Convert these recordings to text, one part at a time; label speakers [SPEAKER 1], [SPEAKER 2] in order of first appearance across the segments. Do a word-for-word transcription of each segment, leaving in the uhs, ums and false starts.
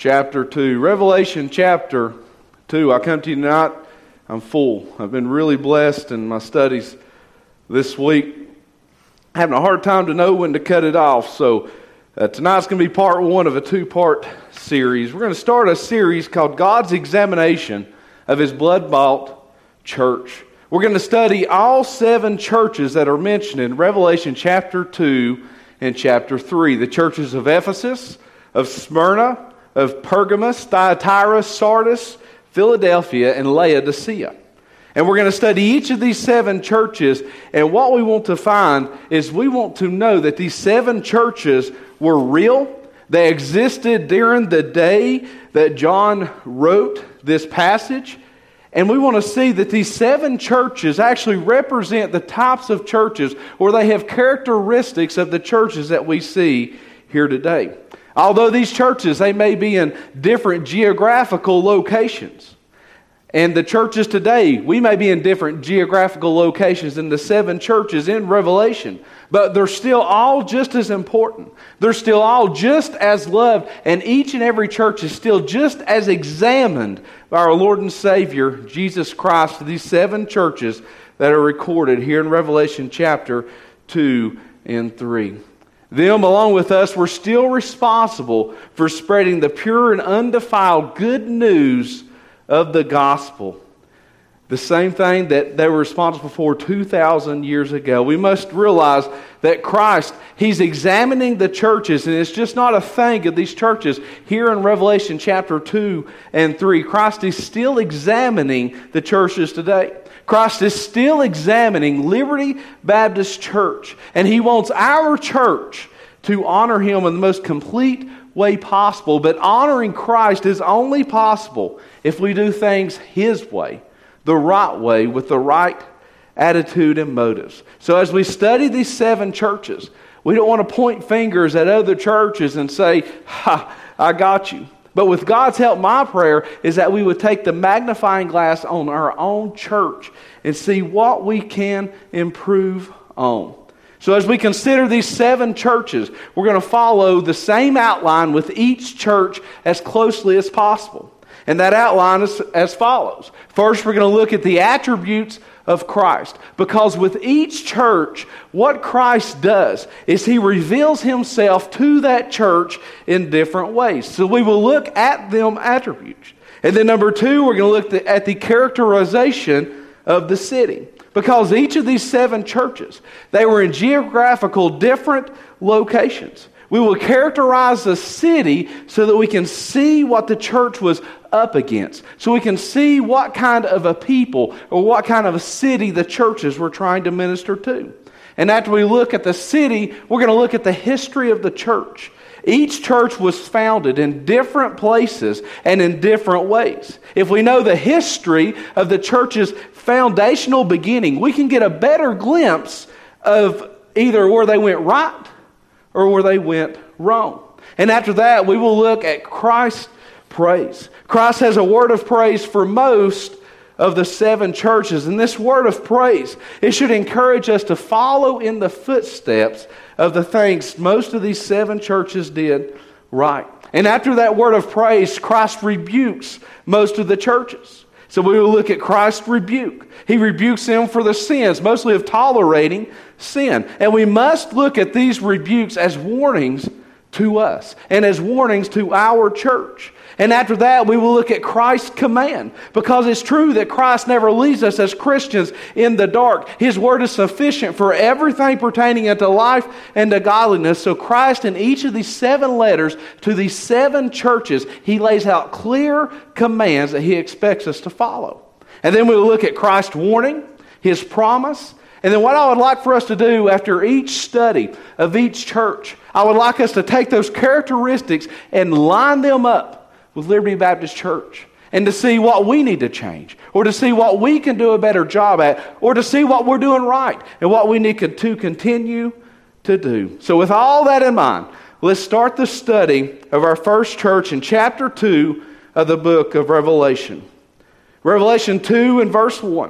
[SPEAKER 1] chapter two. Revelation chapter two. I come to you tonight, I'm full. I've been really blessed in my studies this week. Having a hard time to know when to cut it off, so uh, tonight's going to be part one of a two-part series. We're going to start a series called God's Examination of His Blood-Bought Church. We're going to study all seven churches that are mentioned in Revelation chapter two and chapter three. The churches of Ephesus, of Smyrna, of Pergamos, Thyatira, Sardis, Philadelphia, and Laodicea. And we're going to study each of these seven churches, and what we want to find is we want to know that these seven churches were real. They existed during the day that John wrote this passage. And we want to see that these seven churches actually represent the types of churches, or they have characteristics of the churches that we see here today. Although these churches, they may be in different geographical locations. And the churches today, we may be in different geographical locations than the seven churches in Revelation. But they're still all just as important. They're still all just as loved. And each and every church is still just as examined by our Lord and Savior, Jesus Christ, these seven churches that are recorded here in Revelation chapter two and three. Them, along with us, were still responsible for spreading the pure and undefiled good news of the gospel. The same thing that they were responsible for two thousand years ago. We must realize that Christ, He's examining the churches, and it's just not a thing of these churches. Here in Revelation chapter two and three, Christ is still examining the churches today. Christ is still examining Liberty Baptist Church, and He wants our church to honor Him in the most complete way possible. But honoring Christ is only possible if we do things His way, the right way, with the right attitude and motives. So as we study these seven churches, we don't want to point fingers at other churches and say, ha, I got you. But with God's help, my prayer is that we would take the magnifying glass on our own church and see what we can improve on. So as we consider these seven churches, we're going to follow the same outline with each church as closely as possible. And that outline is as follows. First, we're going to look at the attributes of Christ. Because with each church, what Christ does is He reveals Himself to that church in different ways. So we will look at them attributes. And then number two, we're going to look at the characterization of the city. Because each of these seven churches, they were in geographical different locations. We will characterize the city so that we can see what the church was up against. So we can see what kind of a people or what kind of a city the churches were trying to minister to. And after we look at the city, we're going to look at the history of the church. Each church was founded in different places and in different ways. If we know the history of the church's foundational beginning, we can get a better glimpse of either where they went right or where they went wrong. And after that, we will look at Christ's praise. Christ has a word of praise for most of the seven churches. And this word of praise, it should encourage us to follow in the footsteps of the things most of these seven churches did right. And after that word of praise, Christ rebukes most of the churches. So we will look at Christ's rebuke. He rebukes them for the sins, mostly of tolerating sin. And we must look at these rebukes as warnings to us and as warnings to our church. And after that, we will look at Christ's command, because it's true that Christ never leaves us as Christians in the dark. His word is sufficient for everything pertaining unto life and to godliness. So Christ, in each of these seven letters to these seven churches, He lays out clear commands that He expects us to follow. And then we will look at Christ's warning, His promise, and then what I would like for us to do after each study of each church, I would like us to take those characteristics and line them up with Liberty Baptist Church, and to see what we need to change, or to see what we can do a better job at, or to see what we're doing right and what we need to continue to do. So with all that in mind, let's start the study of our first church in chapter two of the book of Revelation. Revelation two and verse one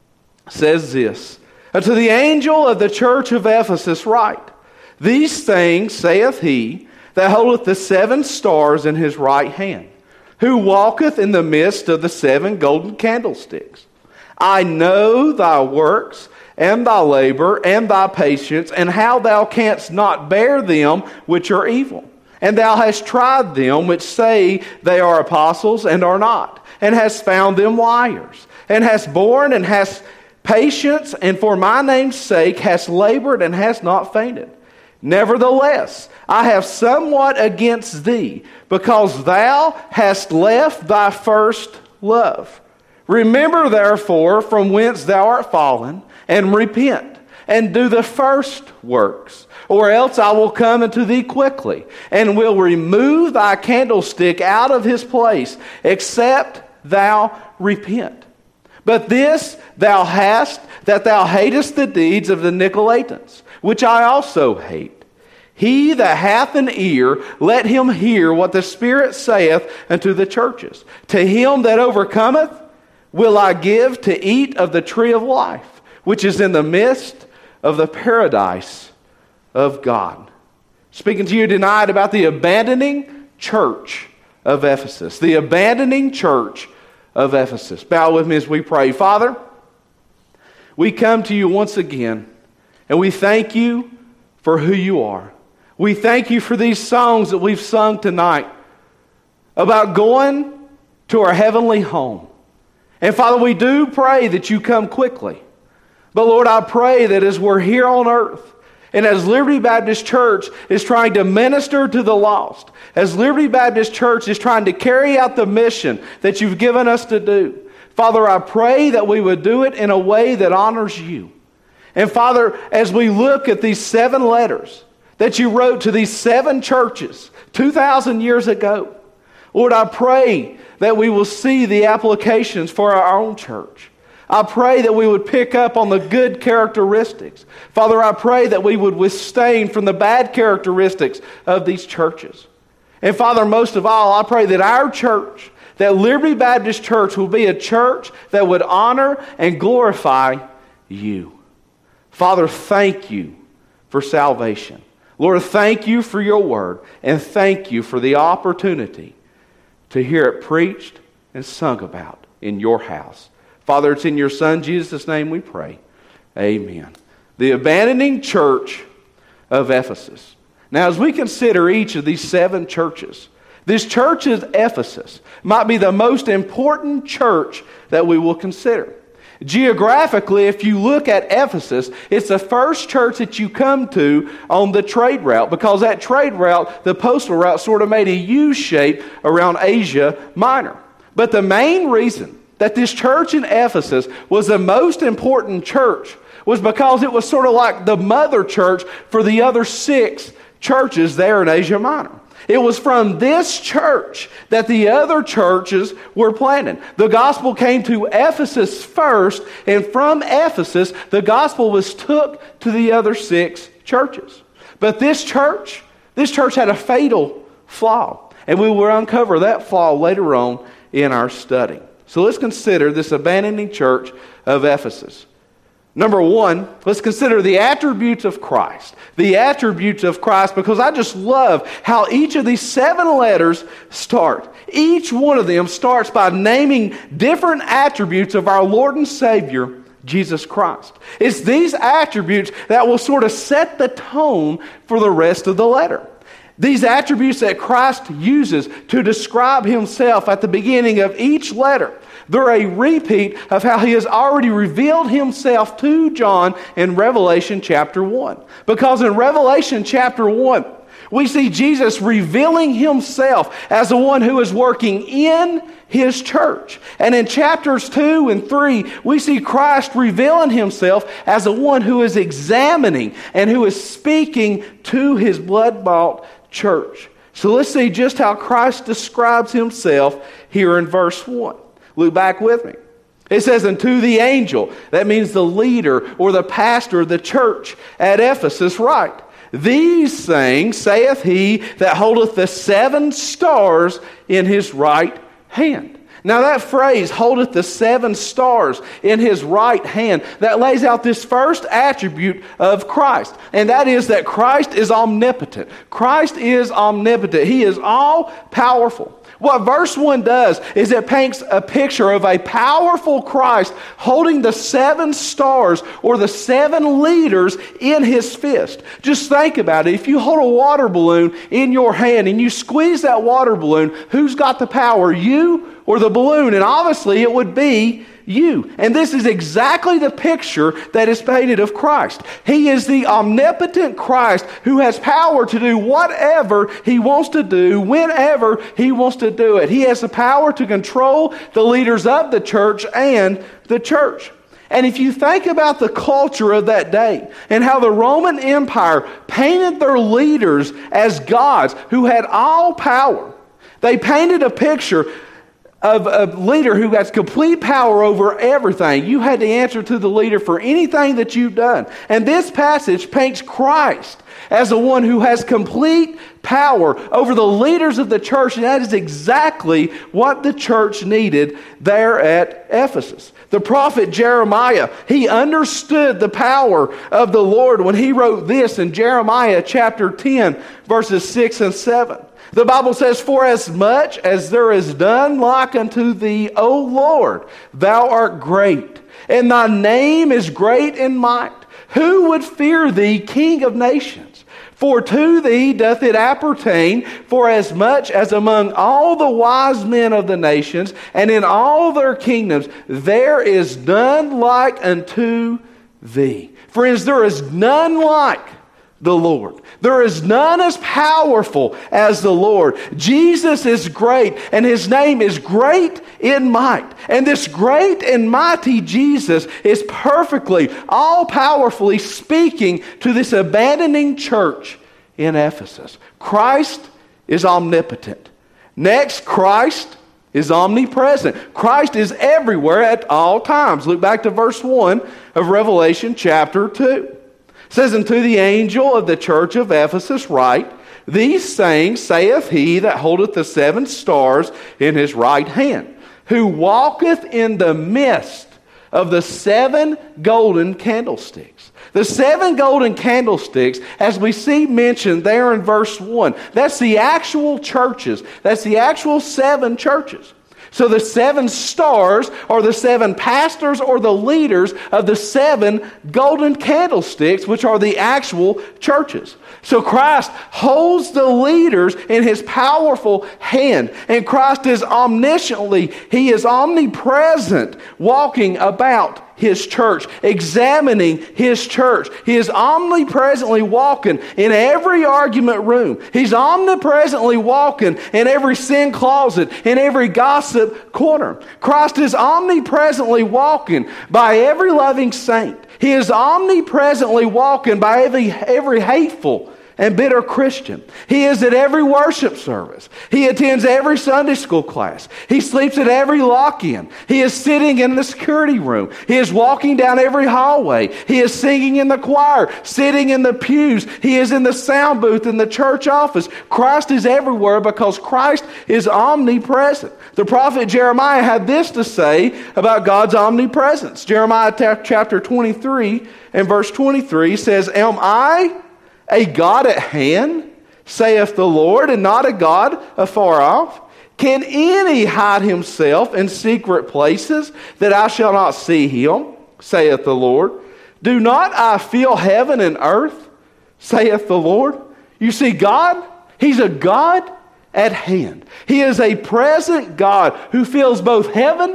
[SPEAKER 1] says this: "Unto the angel of the church of Ephesus write, These things saith he that holdeth the seven stars in his right hand, who walketh in the midst of the seven golden candlesticks. I know thy works, and thy labor, and thy patience, and how thou canst not bear them which are evil. And thou hast tried them which say they are apostles, and are not, and hast found them liars, and hast borne, and hast patience, and for my name's sake hast labored, and hast not fainted. Nevertheless, I have somewhat against thee, because thou hast left thy first love. Remember therefore from whence thou art fallen, and repent, and do the first works, or else I will come unto thee quickly, and will remove thy candlestick out of his place, except thou repent. But this thou hast, that thou hatest the deeds of the Nicolaitans, which I also hate. He that hath an ear, let him hear what the Spirit saith unto the churches. To him that overcometh will I give to eat of the tree of life, which is in the midst of the paradise of God. Speaking to you tonight about the abandoning church of Ephesus. The abandoning church of Ephesus. Bow with me as we pray. Father, we come to you once again, and we thank you for who you are. We thank you for these songs that we've sung tonight about going to our heavenly home. And Father, we do pray that you come quickly. But Lord, I pray that as we're here on earth, and as Liberty Baptist Church is trying to minister to the lost, as Liberty Baptist Church is trying to carry out the mission that you've given us to do, Father, I pray that we would do it in a way that honors you. And Father, as we look at these seven letters that you wrote to these seven churches two thousand years ago, Lord, I pray that we will see the applications for our own church. I pray that we would pick up on the good characteristics. Father, I pray that we would withstand from the bad characteristics of these churches. And Father, most of all, I pray that our church, that Liberty Baptist Church, will be a church that would honor and glorify you. Father, thank you for salvation. Lord, thank you for your word, and thank you for the opportunity to hear it preached and sung about in your house. Father, it's in your Son, Jesus' name we pray. Amen. The abandoning church of Ephesus. Now, as we consider each of these seven churches, this church of Ephesus might be the most important church that we will consider. Geographically, if you look at Ephesus, it's the first church that you come to on the trade route, because that trade route, the postal route, sort of made a U shape around Asia Minor. But the main reason that this church in Ephesus was the most important church was because it was sort of like the mother church for the other six churches there in Asia Minor. It was from this church that the other churches were planted. The gospel came to Ephesus first, and from Ephesus, the gospel was took to the other six churches. But this church, this church had a fatal flaw, and we will uncover that flaw later on in our study. So let's consider this abandoning church of Ephesus. Number one, let's consider the attributes of Christ. The attributes of Christ, because I just love how each of these seven letters start. Each one of them starts by naming different attributes of our Lord and Savior, Jesus Christ. It's these attributes that will sort of set the tone for the rest of the letter. These attributes that Christ uses to describe himself at the beginning of each letter, they're a repeat of how he has already revealed himself to John in Revelation chapter one. Because in Revelation chapter one, we see Jesus revealing himself as the one who is working in his church. And in chapters two and three, we see Christ revealing himself as the one who is examining and who is speaking to his blood-bought church. So let's see just how Christ describes himself here in verse one. Look back with me. It says, "And to the angel," that means the leader or the pastor of the church at Ephesus, write, "These things saith he that holdeth the seven stars in his right hand." Now that phrase, holdeth the seven stars in his right hand, that lays out this first attribute of Christ. And that is that Christ is omnipotent. Christ is omnipotent. He is all powerful. What verse one does is it paints a picture of a powerful Christ holding the seven stars or the seven leaders in his fist. Just think about it. If you hold a water balloon in your hand and you squeeze that water balloon, who's got the power? You or the balloon? And obviously it would be you. And this is exactly the picture that is painted of Christ. He is the omnipotent Christ who has power to do whatever he wants to do, whenever he wants to do it. He has the power to control the leaders of the church and the church. And if you think about the culture of that day and how the Roman Empire painted their leaders as gods who had all power, they painted a picture of a leader who has complete power over everything. You had to answer to the leader for anything that you've done. And this passage paints Christ as the one who has complete power over the leaders of the church. And that is exactly what the church needed there at Ephesus. The prophet Jeremiah, he understood the power of the Lord when he wrote this in Jeremiah chapter ten, verses six and seven. The Bible says, "For as much as there is none like unto thee, O Lord, thou art great, and thy name is great in might. Who would fear thee, King of nations? For to thee doth it appertain, for as much as among all the wise men of the nations, and in all their kingdoms, there is none like unto thee." Friends, there is none like the Lord. There is none as powerful as the Lord. Jesus is great, and his name is great in might. And this great and mighty Jesus is perfectly, all-powerfully speaking to this abandoning church in Ephesus. Christ is omnipotent. Next, Christ is omnipresent. Christ is everywhere at all times. Look back to verse one of Revelation chapter two. It says, "Unto the angel of the church of Ephesus write, These sayings saith he that holdeth the seven stars in his right hand, who walketh in the midst of the seven golden candlesticks." The seven golden candlesticks, as we see mentioned there in verse one, that's the actual churches. That's the actual seven churches. So the seven stars are the seven pastors or the leaders of the seven golden candlesticks, which are the actual churches. So Christ holds the leaders in his powerful hand. And Christ is omnisciently, he is omnipresent, walking about his church, examining his church. He is omnipresently walking in every argument room. He's omnipresently walking in every sin closet, in every gossip corner. Christ is omnipresently walking by every loving saint. He is omnipresently walking by every, every hateful and bitter Christian. He is at every worship service. He attends every Sunday school class. He sleeps at every lock-in. He is sitting in the security room. He is walking down every hallway. He is singing in the choir, sitting in the pews. He is in the sound booth in the church office. Christ is everywhere because Christ is omnipresent. The prophet Jeremiah had this to say about God's omnipresence. Jeremiah chapter twenty-three and verse twenty-three says, "Am I a God at hand, saith the Lord, and not a God afar off? Can any hide himself in secret places, that I shall not see him, saith the Lord? Do not I fill heaven and earth, saith the Lord?" You see, God, he's a God at hand. He is a present God who fills both heaven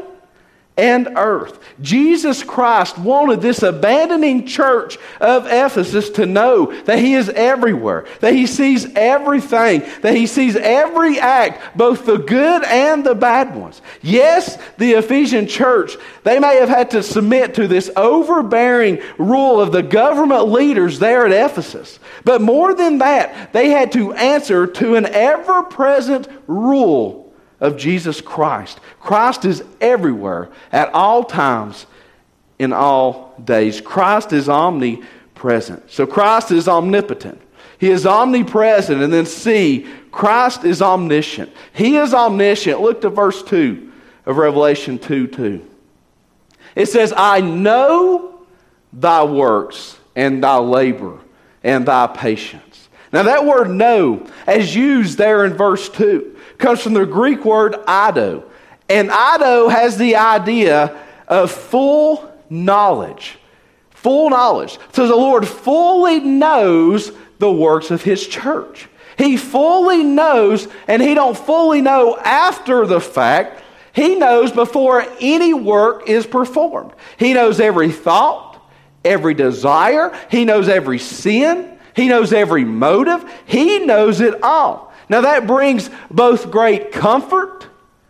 [SPEAKER 1] and earth. Jesus Christ wanted this abandoning church of Ephesus to know that he is everywhere, that he sees everything, that he sees every act, both the good and the bad ones. Yes, the Ephesian church, they may have had to submit to this overbearing rule of the government leaders there at Ephesus. But more than that, they had to answer to an ever-present rule of Jesus Christ. Christ is everywhere, at all times, in all days. Christ is omnipresent. So Christ is omnipotent. He is omnipresent. And then C, Christ is omniscient. He is omniscient. Look to verse two of Revelation two two. It says, I know thy works and thy labor and thy patience. Now that word know, as used there in verse two, comes from the Greek word eido. And eido has the idea of full knowledge. Full knowledge. So the Lord fully knows the works of His church. He fully knows, and He don't fully know after the fact. He knows before any work is performed. He knows every thought, every desire. He knows every sin. He knows every motive. He knows it all. Now that brings both great comfort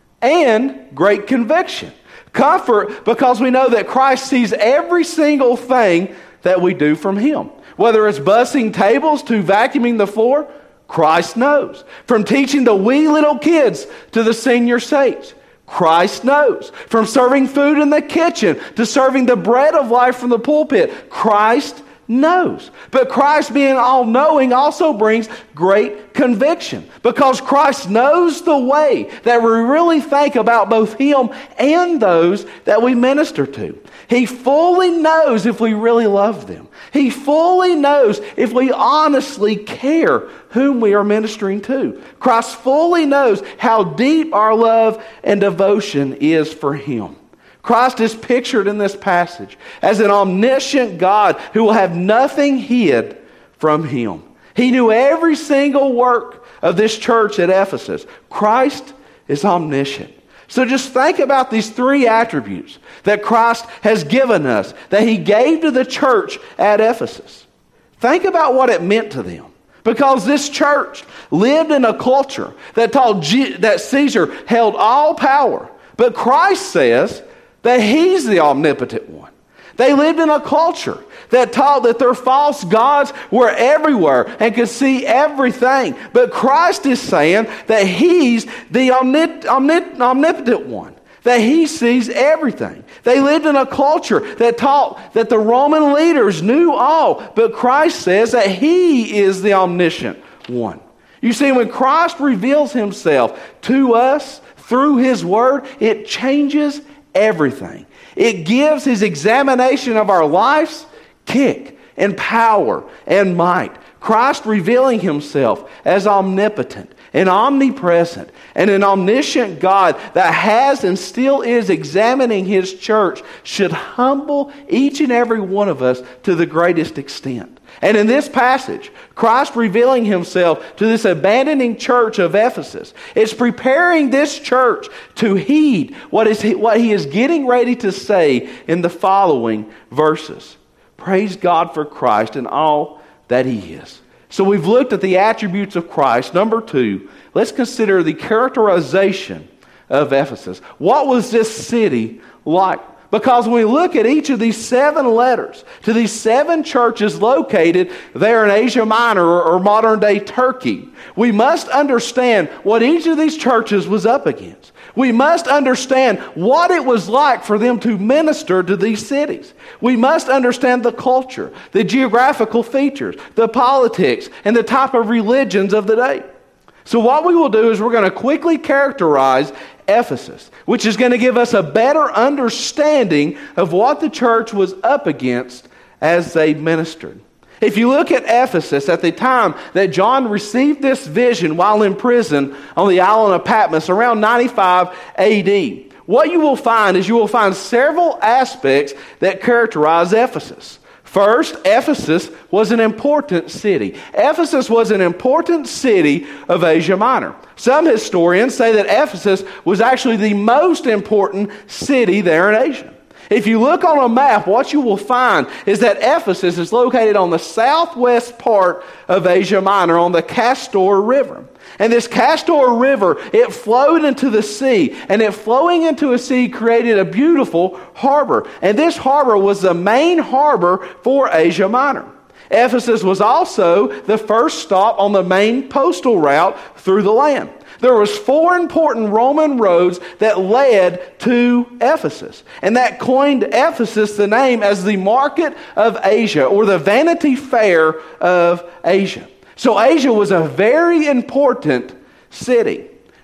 [SPEAKER 1] and great conviction. Comfort because we know that Christ sees every single thing that we do from Him. Whether it's bussing tables to vacuuming the floor, Christ knows. From teaching the wee little kids to the senior saints, Christ knows. From serving food in the kitchen to serving the bread of life from the pulpit, Christ knows. But Christ being all-knowing also brings great conviction, because Christ knows the way that we really think about both Him and those that we minister to. He fully knows if we really love them. He fully knows if we honestly care whom we are ministering to. Christ fully knows how deep our love and devotion is for Him. Christ is pictured in this passage as an omniscient God who will have nothing hid from Him. He knew every single work of this church at Ephesus. Christ is omniscient. So just think about these three attributes that Christ has given us, that He gave to the church at Ephesus. Think about what it meant to them. Because this church lived in a culture that taught G- that Caesar held all power. But Christ says that He's the omnipotent one. They lived in a culture that taught that their false gods were everywhere and could see everything. But Christ is saying that He's the omnip- omnip- omnipotent one, that He sees everything. They lived in a culture that taught that the Roman leaders knew all, but Christ says that He is the omniscient one. You see, when Christ reveals Himself to us through His Word, it changes everything. It gives His examination of our lives kick and power and might. Christ revealing Himself as omnipotent and omnipresent and an omniscient God that has and still is examining His church should humble each and every one of us to the greatest extent. And in this passage, Christ revealing Himself to this abandoning church of Ephesus is preparing this church to heed what is he, what He is getting ready to say in the following verses. Praise God for Christ and all that He is. So we've looked at the attributes of Christ. Number two, let's consider the characterization of Ephesus. What was this city like? Because when we look at each of these seven letters to these seven churches located there in Asia Minor or, or modern-day Turkey, we must understand what each of these churches was up against. We must understand what it was like for them to minister to these cities. We must understand the culture, the geographical features, the politics, and the type of religions of the day. So what we will do is we're going to quickly characterize Ephesus, which is going to give us a better understanding of what the church was up against as they ministered. If you look at Ephesus at the time that John received this vision while in prison on the island of Patmos around ninety-five A D, what you will find is you will find several aspects that characterize Ephesus. First, Ephesus was an important city. Ephesus was an important city of Asia Minor. Some historians say that Ephesus was actually the most important city there in Asia. If you look on a map, what you will find is that Ephesus is located on the southwest part of Asia Minor on the Castor River. And this Castor River, it flowed into the sea, and it flowing into a sea created a beautiful harbor. And this harbor was the main harbor for Asia Minor. Ephesus was also the first stop on the main postal route through the land. There was four important Roman roads that led to Ephesus. And that coined Ephesus the name as the market of Asia, or the Vanity Fair of Asia. So Asia was a very important city.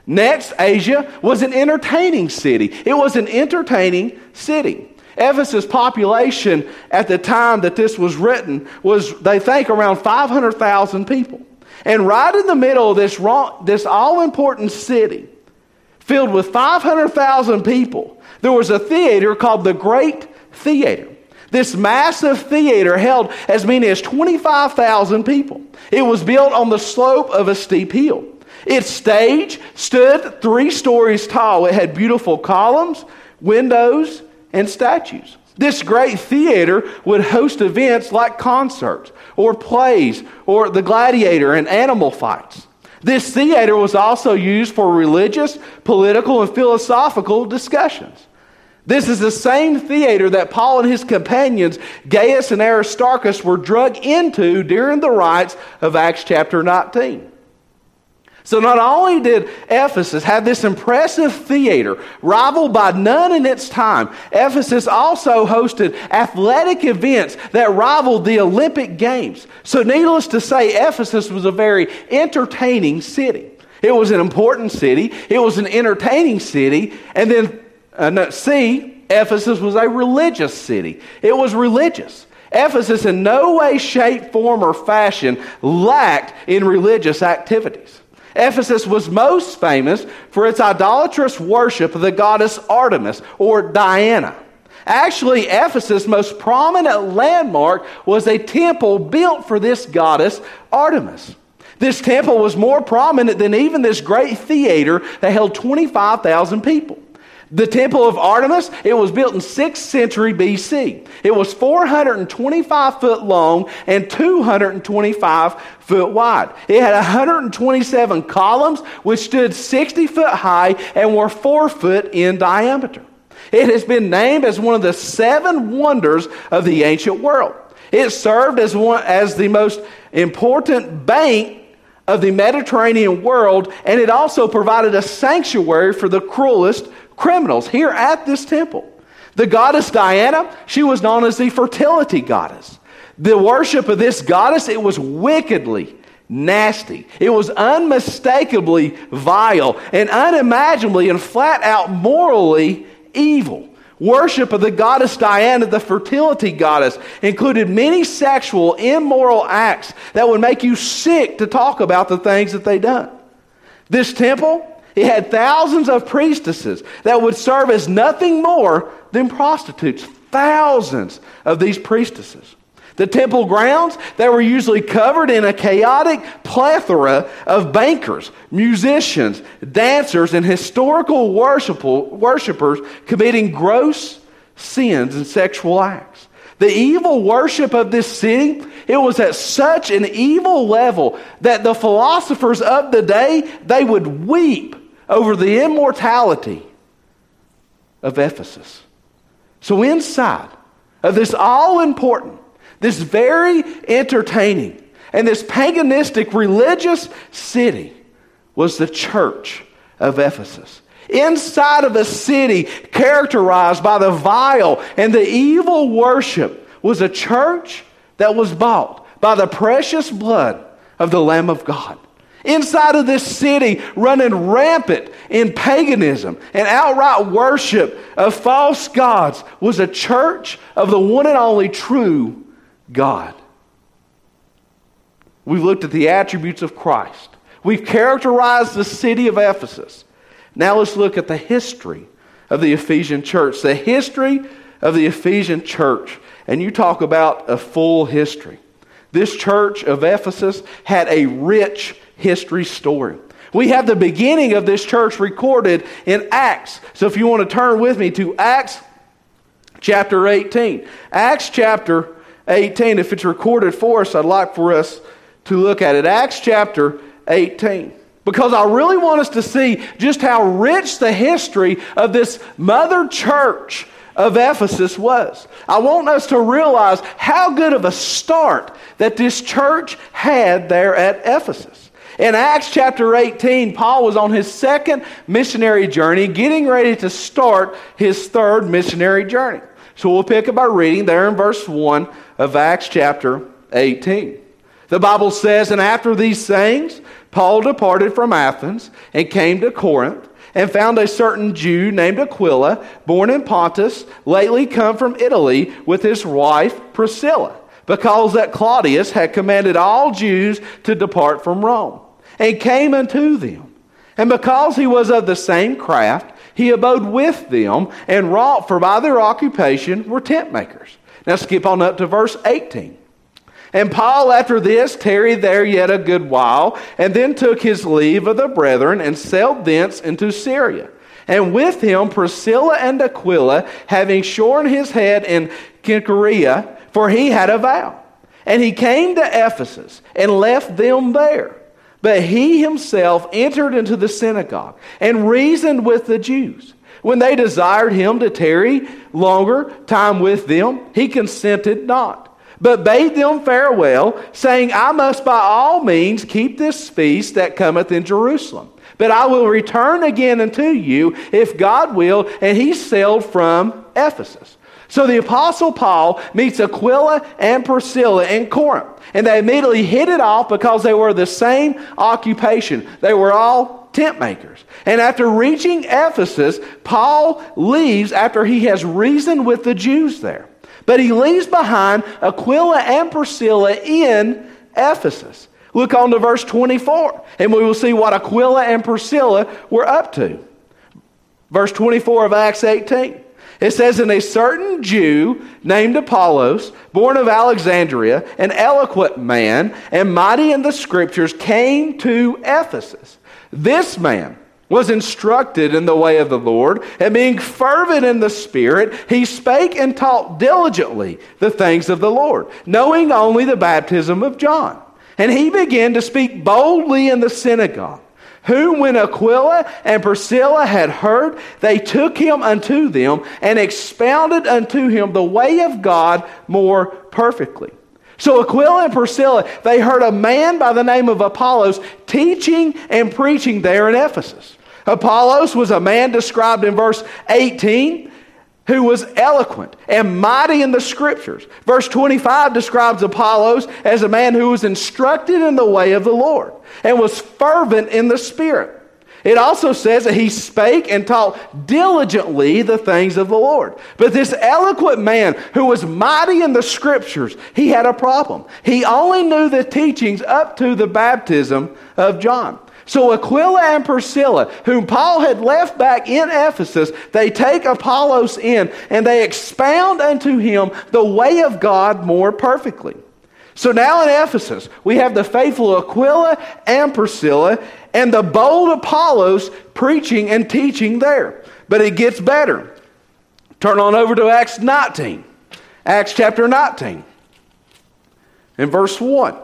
[SPEAKER 1] Next, Asia was an entertaining city. It was an entertaining city. Ephesus' population at the time that this was written was, they think, around five hundred thousand people. And right in the middle of this, this all-important city, filled with five hundred thousand people, there was a theater called the Great Theater. This massive theater held as many as twenty-five thousand people. It was built on the slope of a steep hill. Its stage stood three stories tall. It had beautiful columns, windows, and statues. This great theater would host events like concerts or plays or the gladiator and animal fights. This theater was also used for religious, political, and philosophical discussions. This is the same theater that Paul and his companions, Gaius and Aristarchus, were drug into during the rites of Acts chapter nineteen. So not only did Ephesus have this impressive theater, rivaled by none in its time, Ephesus also hosted athletic events that rivaled the Olympic Games. So needless to say, Ephesus was a very entertaining city. It was an important city. It was an entertaining city. And then, uh, no, C, Ephesus was a religious city. It was religious. Ephesus in no way, shape, form, or fashion lacked in religious activities. Ephesus was most famous for its idolatrous worship of the goddess Artemis, or Diana. Actually, Ephesus' most prominent landmark was a temple built for this goddess Artemis. This temple was more prominent than even this great theater that held twenty-five thousand people. The temple of Artemis, it was built in sixth century B C. It was four hundred twenty-five foot long and two hundred twenty-five foot wide. It had one hundred twenty-seven columns, which stood sixty foot high and were four foot in diameter. It has been named as one of the seven wonders of the ancient world. It served as one as the most important bank of the Mediterranean world, and it also provided a sanctuary for the cruelest criminals here at this temple. The goddess Diana, she was known as the fertility goddess. The worship of this goddess, it was wickedly nasty. It was unmistakably vile and unimaginably and flat out morally evil. Worship of the goddess Diana, the fertility goddess, included many sexual, immoral acts that would make you sick to talk about the things that they done. This temple, it had thousands of priestesses that would serve as nothing more than prostitutes. Thousands of these priestesses. The temple grounds, they were usually covered in a chaotic plethora of bankers, musicians, dancers, and historical worshipers committing gross sins and sexual acts. The evil worship of this city, it was at such an evil level that the philosophers of the day, they would weep over the immortality of Ephesus. So inside of this all-important, this very entertaining, and this paganistic religious city was the church of Ephesus. Inside of a city characterized by the vile and the evil worship was a church that was bought by the precious blood of the Lamb of God. Inside of this city, running rampant in paganism and outright worship of false gods, was a church of the one and only true God. We've looked at the attributes of Christ. We've characterized the city of Ephesus. Now let's look at the history of the Ephesian church. The history of the Ephesian church. And you talk about a full history. This church of Ephesus had a rich history story. We have the beginning of this church recorded in Acts. So if you want to turn with me to Acts chapter eighteen. Acts chapter eighteen, if it's recorded for us, I'd like for us to look at it. Acts chapter eighteen. Because I really want us to see just how rich the history of this mother church of Ephesus was. I want us to realize how good of a start that this church had there at Ephesus. In Acts chapter eighteen, Paul was on his second missionary journey, getting ready to start his third missionary journey. So we'll pick up our reading there in verse one of Acts chapter eighteen. The Bible says, and after these sayings, Paul departed from Athens and came to Corinth, and found a certain Jew named Aquila, born in Pontus, lately come from Italy, with his wife Priscilla, because that Claudius had commanded all Jews to depart from Rome, and came unto them. And because he was of the same craft, he abode with them, and wrought, for by their occupation were tent makers. Now skip on up to verse eighteen. And Paul after this tarried there yet a good while, and then took his leave of the brethren, and sailed thence into Syria. And with him Priscilla and Aquila, having shorn his head in Cenchrea, for he had a vow. And he came to Ephesus, and left them there. But he himself entered into the synagogue, and reasoned with the Jews. When they desired him to tarry longer time with them, he consented not, but bade them farewell, saying, I must by all means keep this feast that cometh in Jerusalem. But I will return again unto you, if God will. And he sailed from Ephesus. So the Apostle Paul meets Aquila and Priscilla in Corinth. And they immediately hit it off because they were the same occupation. They were all tent makers. And after reaching Ephesus, Paul leaves after he has reasoned with the Jews there. But he leaves behind Aquila and Priscilla in Ephesus. Look on to verse twenty-four, and we will see what Aquila and Priscilla were up to. Verse twenty-four of Acts eighteen. It says, and a certain Jew named Apollos, born of Alexandria, an eloquent man, and mighty in the Scriptures, came to Ephesus. This man was instructed in the way of the Lord, and being fervent in the Spirit, he spake and taught diligently the things of the Lord, knowing only the baptism of John. And he began to speak boldly in the synagogue, whom when Aquila and Priscilla had heard, they took him unto them, and expounded unto him the way of God more perfectly. So Aquila and Priscilla, they heard a man by the name of Apollos teaching and preaching there in Ephesus. Apollos was a man described in verse eighteen who was eloquent and mighty in the Scriptures. Verse twenty-five describes Apollos as a man who was instructed in the way of the Lord and was fervent in the Spirit. It also says that he spake and taught diligently the things of the Lord. But this eloquent man who was mighty in the Scriptures, he had a problem. He only knew the teachings up to the baptism of John. So Aquila and Priscilla, whom Paul had left back in Ephesus, they take Apollos in, and they expound unto him the way of God more perfectly. So now in Ephesus, we have the faithful Aquila and Priscilla, and the bold Apollos preaching and teaching there. But it gets better. Turn on over to Acts nineteen. Acts chapter nineteen. In verse one.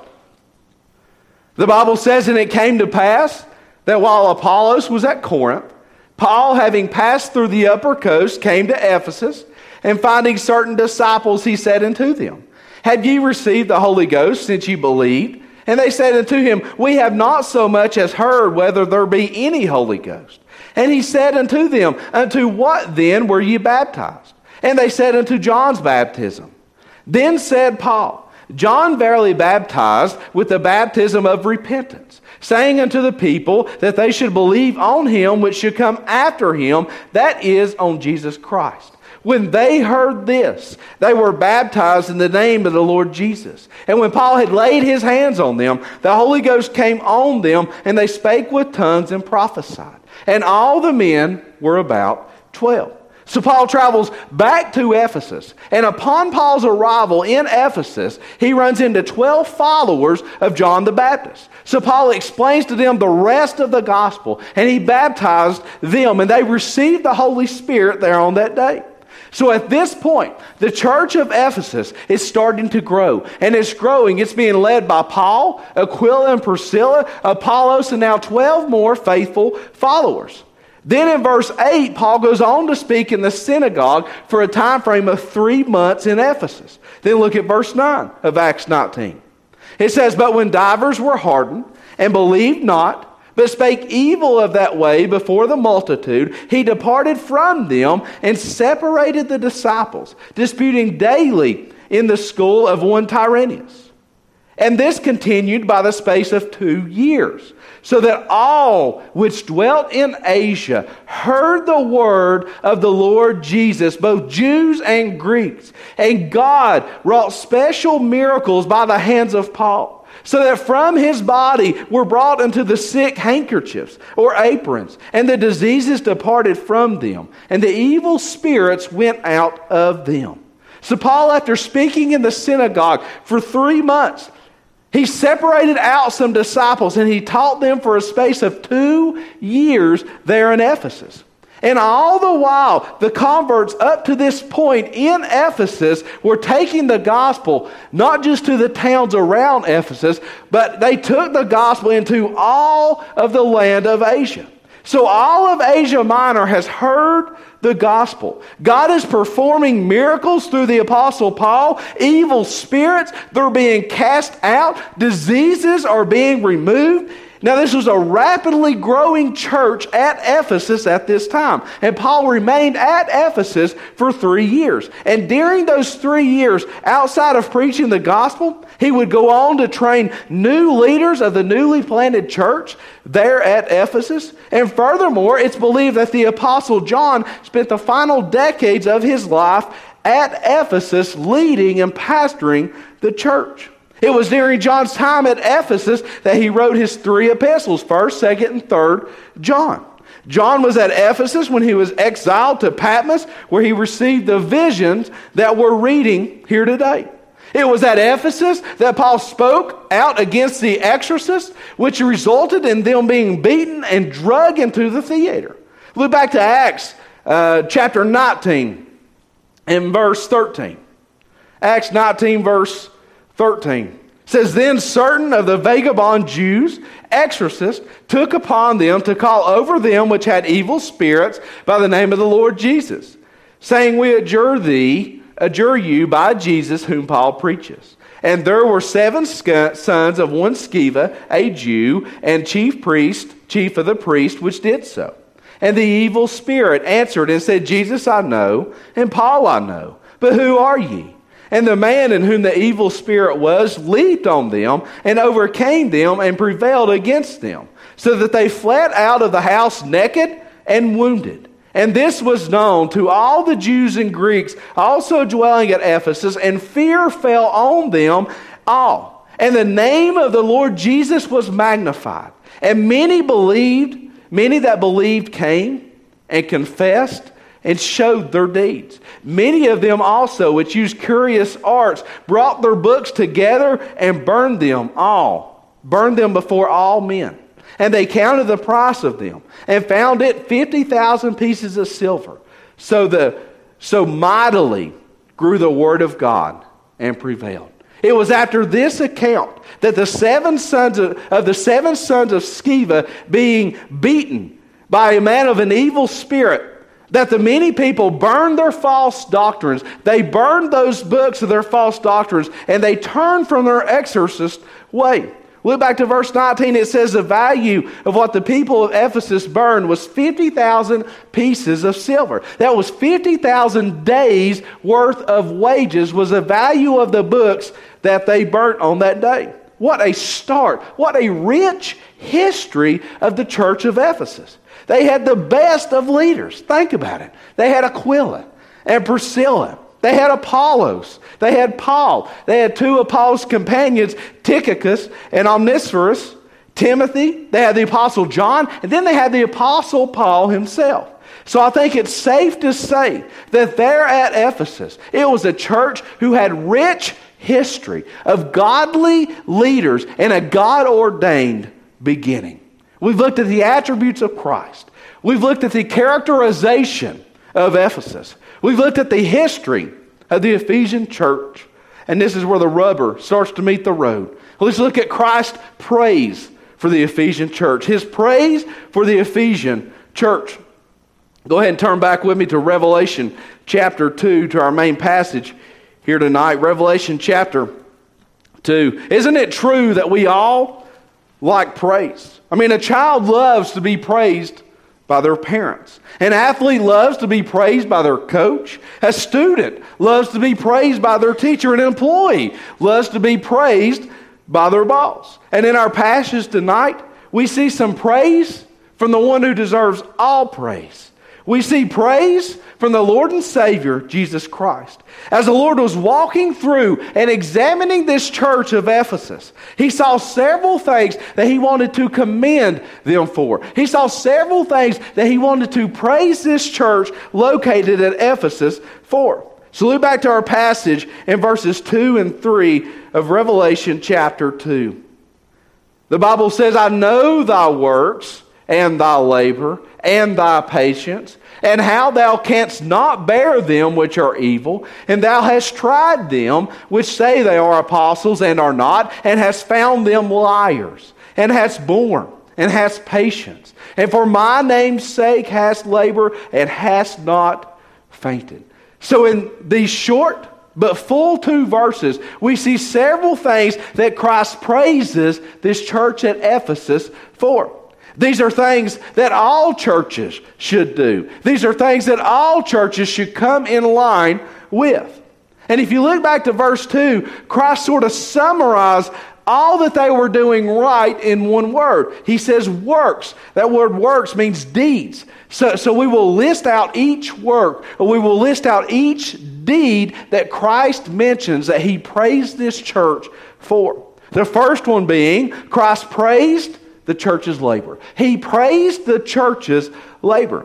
[SPEAKER 1] The Bible says, and it came to pass that while Apollos was at Corinth, Paul, having passed through the upper coast, came to Ephesus, and finding certain disciples, he said unto them, have ye received the Holy Ghost since ye believed? And they said unto him, we have not so much as heard whether there be any Holy Ghost. And he said unto them, unto what then were ye baptized? And they said, unto John's baptism. Then said Paul, John verily baptized with the baptism of repentance, saying unto the people that they should believe on him which should come after him, that is, on Jesus Christ. When they heard this, they were baptized in the name of the Lord Jesus. And when Paul had laid his hands on them, the Holy Ghost came on them, and they spake with tongues and prophesied. And all the men were about twelve. So Paul travels back to Ephesus, and upon Paul's arrival in Ephesus, he runs into twelve followers of John the Baptist. So Paul explains to them the rest of the gospel, and he baptized them, and they received the Holy Spirit there on that day. So at this point, the church of Ephesus is starting to grow, and it's growing. It's being led by Paul, Aquila and Priscilla, Apollos, and now twelve more faithful followers. Then in verse eight, Paul goes on to speak in the synagogue for a time frame of three months in Ephesus. Then look at verse nine of Acts nineteen. It says, but when divers were hardened and believed not, but spake evil of that way before the multitude, he departed from them and separated the disciples, disputing daily in the school of one Tyrannus. And this continued by the space of two years, so that all which dwelt in Asia heard the word of the Lord Jesus, both Jews and Greeks. And God wrought special miracles by the hands of Paul, so that from his body were brought unto the sick handkerchiefs or aprons, and the diseases departed from them, and the evil spirits went out of them. So Paul, after speaking in the synagogue for three months, he separated out some disciples and he taught them for a space of two years there in Ephesus. And all the while, the converts up to this point in Ephesus were taking the gospel not just to the towns around Ephesus, but they took the gospel into all of the land of Asia. So all of Asia Minor has heard the gospel. God is performing miracles through the Apostle Paul. Evil spirits, they're being cast out. Diseases are being removed. Now, this was a rapidly growing church at Ephesus at this time. And Paul remained at Ephesus for three years. And during those three years, outside of preaching the gospel, he would go on to train new leaders of the newly planted church there at Ephesus. And furthermore, it's believed that the Apostle John spent the final decades of his life at Ephesus leading and pastoring the church. It was during John's time at Ephesus that he wrote his three epistles, first, second, and third John. John was at Ephesus when he was exiled to Patmos, where he received the visions that we're reading here today. It was at Ephesus that Paul spoke out against the exorcists, which resulted in them being beaten and dragged into the theater. Look back to Acts uh, chapter nineteen and verse thirteen. Acts nineteen, verse thirteen. It says, "Then certain of the vagabond Jews, exorcists, took upon them to call over them which had evil spirits by the name of the Lord Jesus, saying, We adjure thee, adjure you by Jesus whom Paul preaches. And there were seven sons of one Sceva, a Jew, and chief priest, chief of the priests, which did so. And the evil spirit answered and said, Jesus I know, and Paul I know, but who are ye? And the man in whom the evil spirit was leaped on them and overcame them and prevailed against them, so that they fled out of the house naked and wounded. And this was known to all the Jews and Greeks also dwelling at Ephesus, and fear fell on them all. And the name of the Lord Jesus was magnified. And many believed, many that believed came and confessed and showed their deeds. Many of them also, which used curious arts, brought their books together and burned them all, burned them before all men. And they counted the price of them, and found it fifty thousand pieces of silver. So the so mightily grew the word of God and prevailed." It was after this account that the seven sons of, of the seven sons of Sceva being beaten by a man of an evil spirit, that the many people burned their false doctrines. They burned those books of their false doctrines, and they turned from their exorcist way. Look back to verse nineteen. It says the value of what the people of Ephesus burned was fifty thousand pieces of silver. That was fifty thousand days worth of wages was the value of the books that they burnt on that day. What a start. What a rich history of the church of Ephesus. They had the best of leaders. Think about it. They had Aquila and Priscilla. They had Apollos. They had Paul. They had two of Paul's companions, Tychicus and Onesiphorus, Timothy. They had the Apostle John. And then they had the Apostle Paul himself. So I think it's safe to say that there at Ephesus, it was a church who had rich history of godly leaders and a God-ordained beginning. We've looked at the attributes of Christ. We've looked at the characterization of Ephesus. We've looked at the history of the Ephesian church. And this is where the rubber starts to meet the road. Let's look at Christ's praise for the Ephesian church. His praise for the Ephesian church. Go ahead and turn back with me to Revelation chapter two, to our main passage here tonight. Revelation chapter two. Isn't it true that we all like praise? I mean, a child loves to be praised by their parents. An athlete loves to be praised by their coach. A student loves to be praised by their teacher. An employee loves to be praised by their boss. And in our passage tonight, we see some praise from the one who deserves all praise. We see praise from the Lord and Savior, Jesus Christ. As the Lord was walking through and examining this church of Ephesus, He saw several things that He wanted to commend them for. He saw several things that He wanted to praise this church located at Ephesus for. So look back to our passage in verses two and three of Revelation chapter two. The Bible says, I know thy works, and thy labor, and thy patience, and how thou canst not bear them which are evil, and thou hast tried them which say they are apostles and are not, and hast found them liars, and hast borne, and hast patience, and for my name's sake hast labored, and hast not fainted. So in these short but full two verses, we see several things that Christ praises this church at Ephesus for. These are things that all churches should do. These are things that all churches should come in line with. And if you look back to verse two, Christ sort of summarized all that they were doing right in one word. He says works. That word works means deeds. So, so we will list out each work, or we will list out each deed that Christ mentions that He praised this church for. The first one being, Christ praised the church's labor. He praised the church's labor.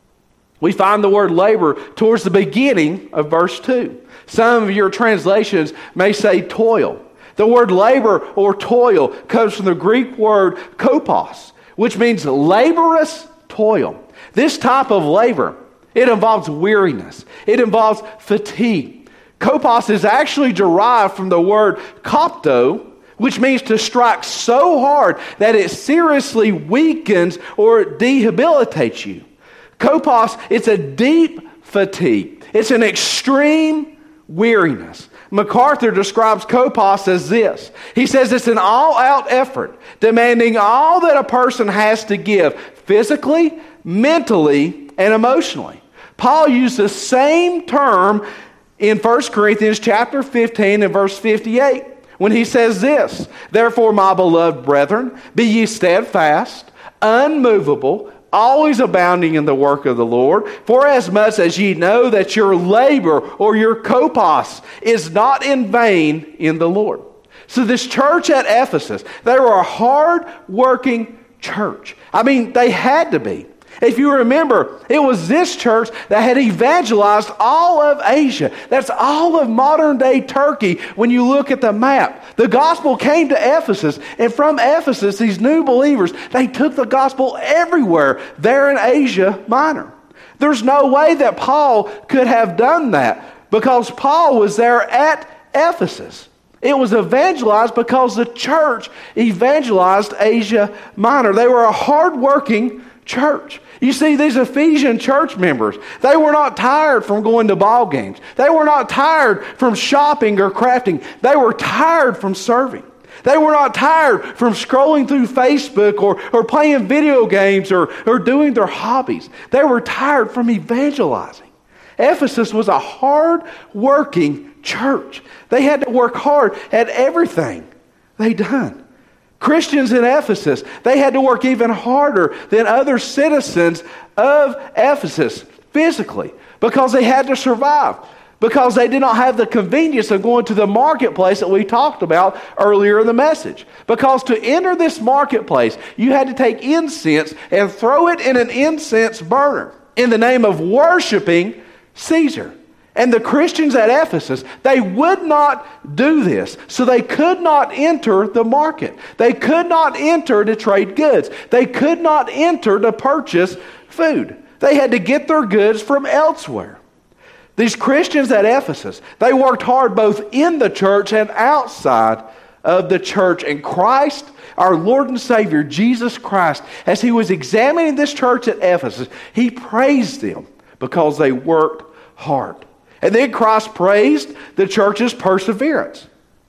[SPEAKER 1] We find the word labor towards the beginning of verse two. Some of your translations may say toil. The word labor or toil comes from the Greek word kopos, which means laborious toil. This type of labor, it involves weariness. It involves fatigue. Kopos is actually derived from the word kopto, which means to strike so hard that it seriously weakens or debilitates you. Kopos, it's a deep fatigue. It's an extreme weariness. MacArthur describes kopos as this. He says it's an all-out effort, demanding all that a person has to give, physically, mentally, and emotionally. Paul used the same term in First Corinthians chapter fifteen and verse fifty-eight. When he says this, therefore, my beloved brethren, be ye steadfast, unmovable, always abounding in the work of the Lord, for as much as ye know that your labor or your kopos is not in vain in the Lord. So this church at Ephesus, they were a hard-working church. I mean, they had to be. If you remember, it was this church that had evangelized all of Asia. That's all of modern-day Turkey when you look at the map. The gospel came to Ephesus, and from Ephesus, these new believers, they took the gospel everywhere there in Asia Minor. There's no way that Paul could have done that because Paul was there at Ephesus. It was evangelized because the church evangelized Asia Minor. They were a hard-working church. You see, these Ephesian church members, they were not tired from going to ball games. They were not tired from shopping or crafting. They were tired from serving. They were not tired from scrolling through Facebook or, or playing video games or, or doing their hobbies. They were tired from evangelizing. Ephesus was a hard-working church. They had to work hard at everything they done. Christians in Ephesus, they had to work even harder than other citizens of Ephesus physically because they had to survive, because they did not have the convenience of going to the marketplace that we talked about earlier in the message. Because to enter this marketplace, you had to take incense and throw it in an incense burner in the name of worshiping Caesar. And the Christians at Ephesus, they would not do this. So they could not enter the market. They could not enter to trade goods. They could not enter to purchase food. They had to get their goods from elsewhere. These Christians at Ephesus, they worked hard both in the church and outside of the church. And Christ, our Lord and Savior, Jesus Christ, as He was examining this church at Ephesus, He praised them because they worked hard. And then Christ praised the church's perseverance.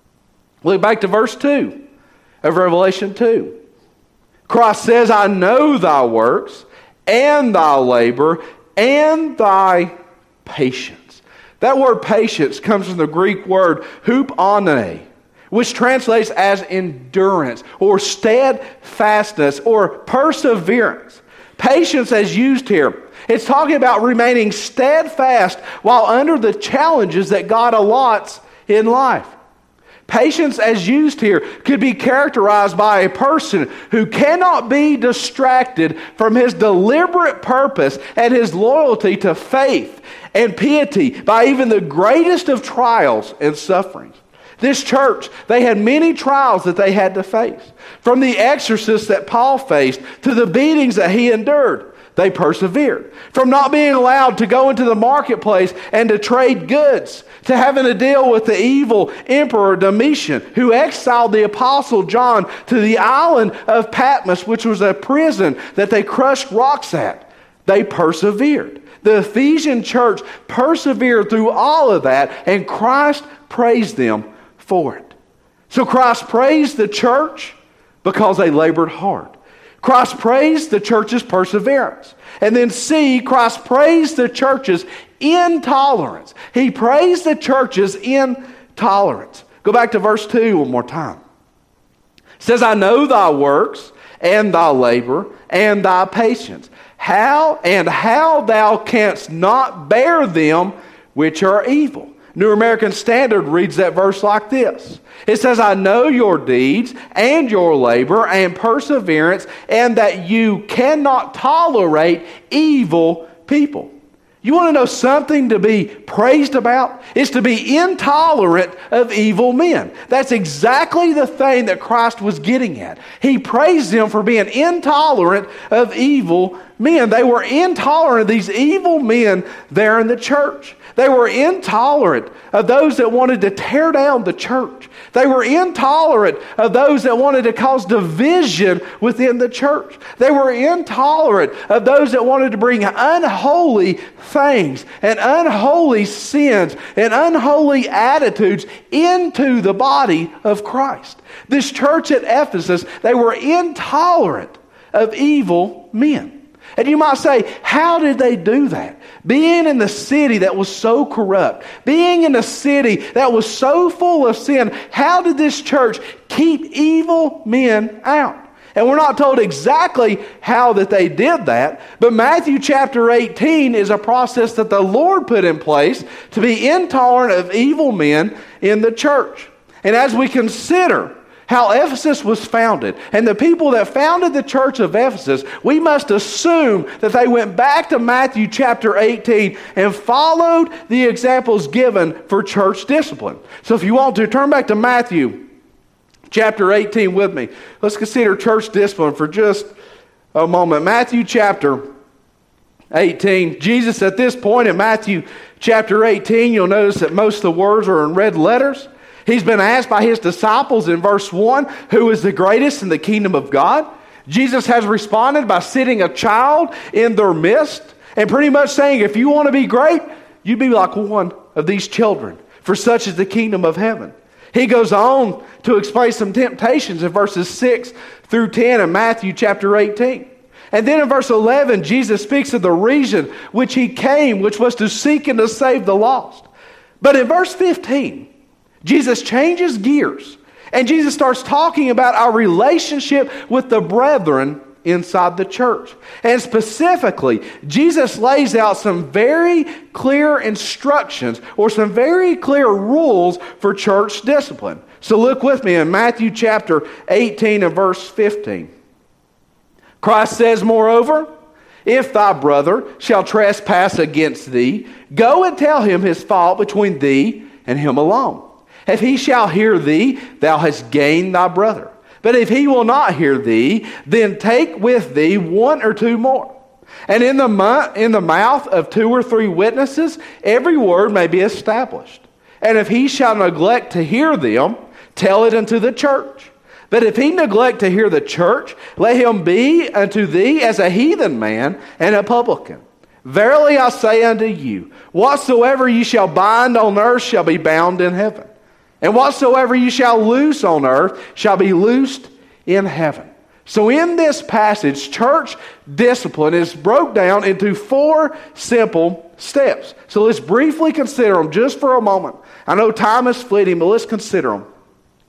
[SPEAKER 1] Look back to verse two of Revelation two. Christ says, I know thy works, and thy labor, and thy patience. That word patience comes from the Greek word hupone. which translates as endurance or steadfastness or perseverance. Patience as used here, it's talking about remaining steadfast while under the challenges that God allots in life. Patience as used here could be characterized by a person who cannot be distracted from his deliberate purpose and his loyalty to faith and piety by even the greatest of trials and sufferings. This church, they had many trials that they had to face. From the exorcists that Paul faced to the beatings that he endured, they persevered. From not being allowed to go into the marketplace and to trade goods, to having to deal with the evil Emperor Domitian, who exiled the Apostle John to the island of Patmos, which was a prison that they crushed rocks at. They persevered. The Ephesian church persevered through all of that, and Christ praised them for it. So Christ praised the church because they labored hard. Christ praised the church's perseverance. And then C, Christ praised the church's intolerance. He praised the church's intolerance. Go back to verse two one more time. It says, I know thy works and thy labor and thy patience. How and how thou canst not bear them which are evil. New American Standard reads that verse like this. It says, I know your deeds and your labor and perseverance, and that you cannot tolerate evil people. You want to know something to be praised about? It's to be intolerant of evil men. That's exactly the thing that Christ was getting at. He praised them for being intolerant of evil men. They were intolerant of these evil men there in the church. They were intolerant of those that wanted to tear down the church. They were intolerant of those that wanted to cause division within the church. They were intolerant of those that wanted to bring unholy things and unholy sins and unholy attitudes into the body of Christ. This church at Ephesus, they were intolerant of evil men. And you might say, how did they do that? Being in the city that was so corrupt, being in a city that was so full of sin, how did this church keep evil men out? And we're not told exactly how that they did that, but Matthew chapter eighteen is a process that the Lord put in place to be intolerant of evil men in the church. And as we consider how Ephesus was founded, and the people that founded the church of Ephesus, we must assume that they went back to Matthew chapter eighteen and followed the examples given for church discipline. So if you want to, turn back to Matthew chapter eighteen with me. Let's consider church discipline for just a moment. Matthew chapter eighteen. Jesus, at this point in Matthew chapter eighteen, you'll notice that most of the words are in red letters. He's been asked by his disciples in verse one, who is the greatest in the kingdom of God? Jesus has responded by sitting a child in their midst and pretty much saying, if you want to be great, you be like one of these children, for such is the kingdom of heaven. He goes on to explain some temptations in verses six through ten in Matthew chapter eighteen. And then in verse eleven, Jesus speaks of the reason which he came, which was to seek and to save the lost. But in verse fifteen, Jesus changes gears, and Jesus starts talking about our relationship with the brethren inside the church. And specifically, Jesus lays out some very clear instructions or some very clear rules for church discipline. So look with me in Matthew chapter eighteen and verse fifteen. Christ says, moreover, if thy brother shall trespass against thee, go and tell him his fault between thee and him alone. If he shall hear thee, thou hast gained thy brother. But if he will not hear thee, then take with thee one or two more. And in the, mu- in the mouth of two or three witnesses, every word may be established. And if he shall neglect to hear them, tell it unto the church. But if he neglect to hear the church, let him be unto thee as a heathen man and a publican. Verily I say unto you, whatsoever ye shall bind on earth shall be bound in heaven. And whatsoever you shall loose on earth shall be loosed in heaven. So in this passage, church discipline is broke down into four simple steps. So let's briefly consider them just for a moment. I know time is fleeting, but let's consider them.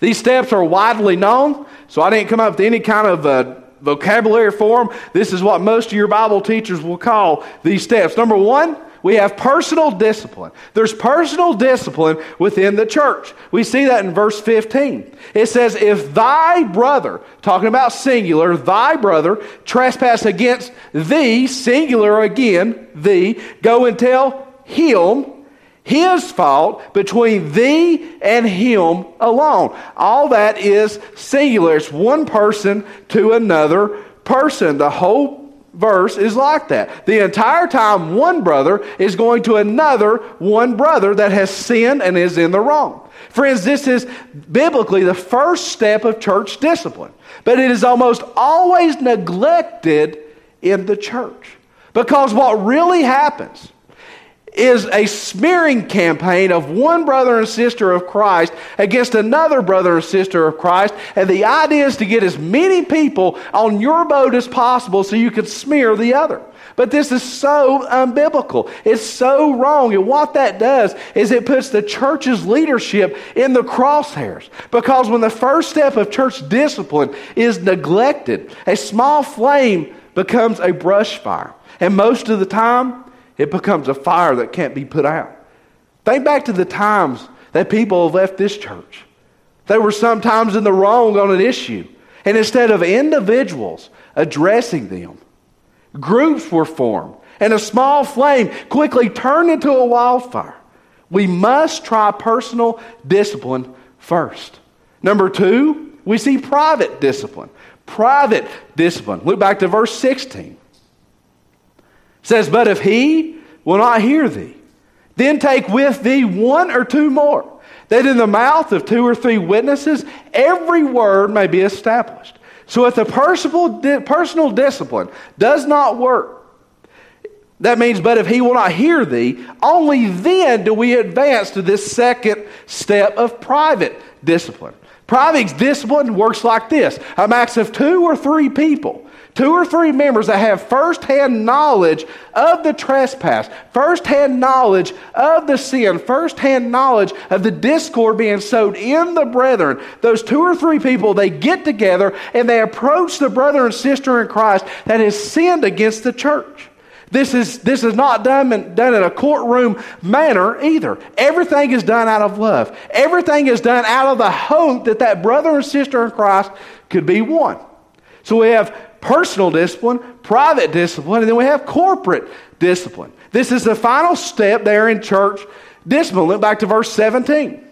[SPEAKER 1] These steps are widely known, so I didn't come up with any kind of uh, vocabulary for them. This is what most of your Bible teachers will call these steps. Number one, we have personal discipline. There's personal discipline within the church. We see that in verse fifteen. It says, if thy brother, talking about singular, thy brother, trespass against thee, singular again, thee, go and tell him his fault between thee and him alone. All that is singular. It's one person to another person. The whole verse is like that. The entire time, one brother is going to another one brother that has sinned and is in the wrong. Friends, this is biblically the first step of church discipline. But it is almost always neglected in the church. Because what really happens is a smearing campaign of one brother and sister of Christ against another brother and sister of Christ. And the idea is to get as many people on your boat as possible so you can smear the other. But this is so unbiblical. It's so wrong. And what that does is it puts the church's leadership in the crosshairs. Because when the first step of church discipline is neglected, a small flame becomes a brush fire. And most of the time, it becomes a fire that can't be put out. Think back to the times that people have left this church. They were sometimes in the wrong on an issue. And instead of individuals addressing them, groups were formed. And a small flame quickly turned into a wildfire. We must try personal discipline first. Number two, we see private discipline. Private discipline. Look back to verse sixteen. It says, but if he will not hear thee, then take with thee one or two more, that in the mouth of two or three witnesses every word may be established. So if the personal, personal discipline does not work, that means, but if he will not hear thee, only then do we advance to this second step of private discipline. Private discipline works like this. A max of two or three people. Two or three members that have first-hand knowledge of the trespass, first-hand knowledge of the sin, first-hand knowledge of the discord being sowed in the brethren. Those two or three people, they get together and they approach the brother and sister in Christ that has sinned against the church. This is, this is not done in, done in a courtroom manner either. Everything is done out of love. Everything is done out of the hope that that brother and sister in Christ could be one. So we have personal discipline, private discipline, and then we have corporate discipline. This is the final step there in church discipline. Look back to verse seventeen. It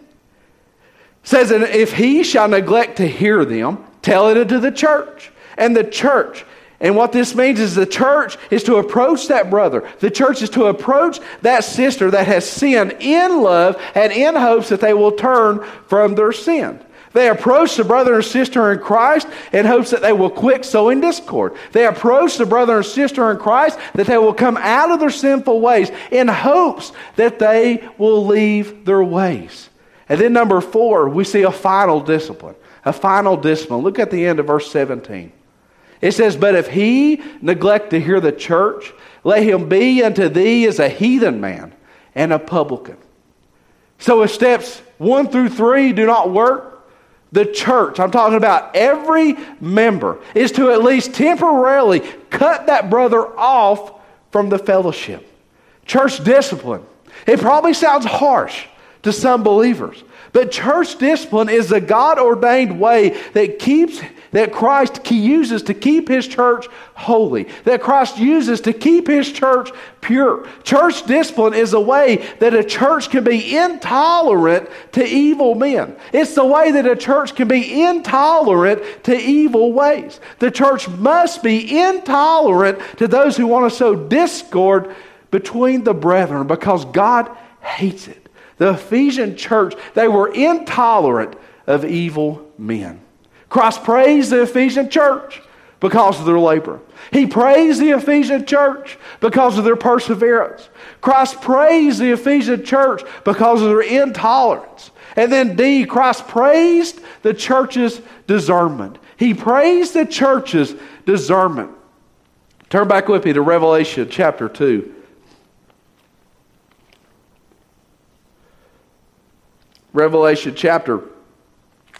[SPEAKER 1] says, and if he shall neglect to hear them, tell it unto the church. And the church, and what this means is the church is to approach that brother. The church is to approach that sister that has sinned in love and in hopes that they will turn from their sin. They approach the brother and sister in Christ in hopes that they will quit sowing discord. They approach the brother and sister in Christ that they will come out of their sinful ways in hopes that they will leave their ways. And then number four, we see a final discipline. A final discipline. Look at the end of verse seventeen. It says, but if he neglect to hear the church, let him be unto thee as a heathen man and a publican. So if steps one through three do not work, the church, I'm talking about every member, is to at least temporarily cut that brother off from the fellowship. Church discipline. It probably sounds harsh to some believers, but church discipline is the God-ordained way that keeps that Christ uses to keep His church holy, that Christ uses to keep His church pure. Church discipline is a way that a church can be intolerant to evil men. It's the way that a church can be intolerant to evil ways. The church must be intolerant to those who want to sow discord between the brethren because God hates it. The Ephesian church, they were intolerant of evil men. Christ praised the Ephesian church because of their labor. He praised the Ephesian church because of their perseverance. Christ praised the Ephesian church because of their intolerance. And then D, Christ praised the church's discernment. He praised the church's discernment. Turn back with me to Revelation chapter two. Revelation chapter